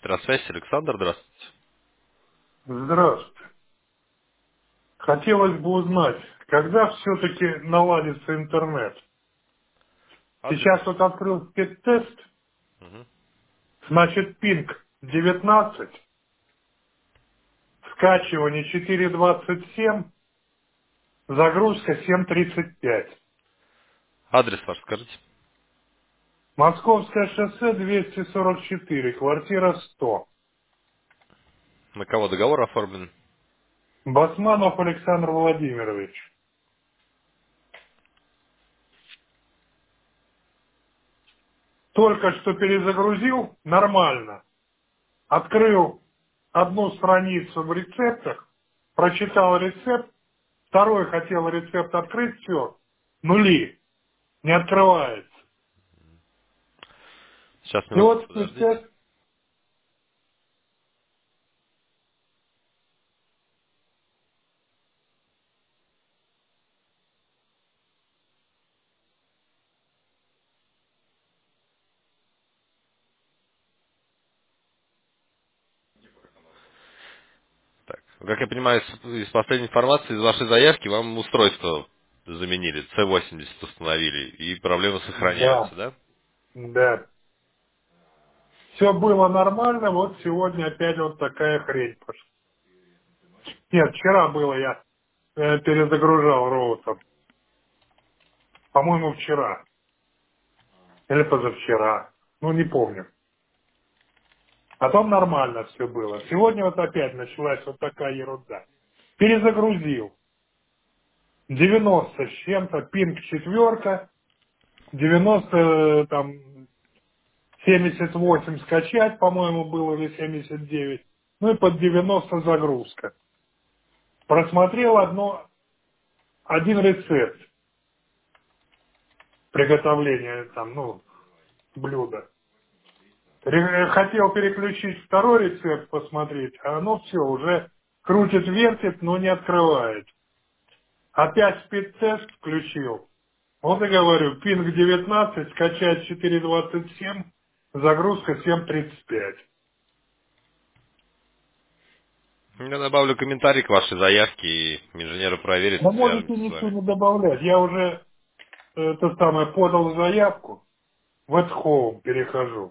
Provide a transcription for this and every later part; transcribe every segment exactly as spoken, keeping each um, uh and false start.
Электросвязь, Александр, здравствуйте. Здравствуйте. Хотелось бы узнать, когда все-таки наладится интернет? Адрес? Сейчас вот открыл спид-тест, Мгм. значит пинг девятнадцать, скачивание четыре двадцать семь, загрузка семь тридцать пять. Адрес ваш скажите. Московское шоссе двести сорок четыре, квартира сто. На кого договор оформлен? Басманов Александр Владимирович. Только что перезагрузил, нормально. Открыл одну страницу в рецептах, прочитал рецепт, второй хотел рецепт открыть, все, нули, не открывается. Сейчас, И минутку, вот подождите. спецтест, Так, как я понимаю, из, из последней информации, из вашей заявки, вам устройство заменили, С восемьдесят установили, и проблемы да, сохраняются, да? да, все было нормально, вот сегодня опять вот такая хрень пошла. Нет, вчера было, я э, перезагружал роутер, по-моему, вчера, или позавчера, ну не помню. Потом нормально все было. Сегодня вот опять началась вот такая ерунда. Перезагрузил. девяносто с чем-то, пинг четверка, девяносто э, там семьдесят восемь скачать, по-моему, было, или семьдесят девять. Ну и под девяносто загрузка. Просмотрел одно, один рецепт приготовления там, ну, блюда. Ре- Хотел переключить второй рецепт посмотреть, а оно все уже крутит, вертит, но не открывает. Опять спид-тест включил. Вот и говорю, пинг девятнадцать, скачать четыре двадцать семь, загрузка семь тридцать пять. Я добавлю комментарий к вашей заявке, и инженеры проверят Но и можете свяжемся с ничего вами. не добавлять. Я уже э, это самое подал заявку, в at home перехожу.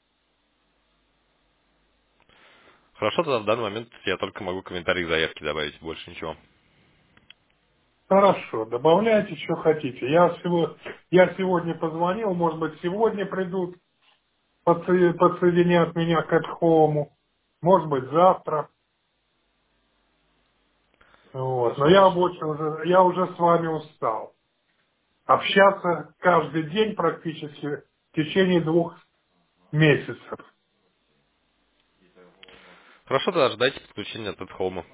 Хорошо, тогда в данный момент я только могу комментарий к заявке добавить, больше ничего. Хорошо, добавляйте, что хотите. Я, всего, я сегодня позвонил, может быть, сегодня придут, подсо- подсоединят меня к at home, может быть, завтра. Вот. Но Хорошо, я хорошо. больше уже, я уже с вами устал. Общаться каждый день практически в течение двух месяцев. Хорошо, тогда ждайте подключения от Эдхоума.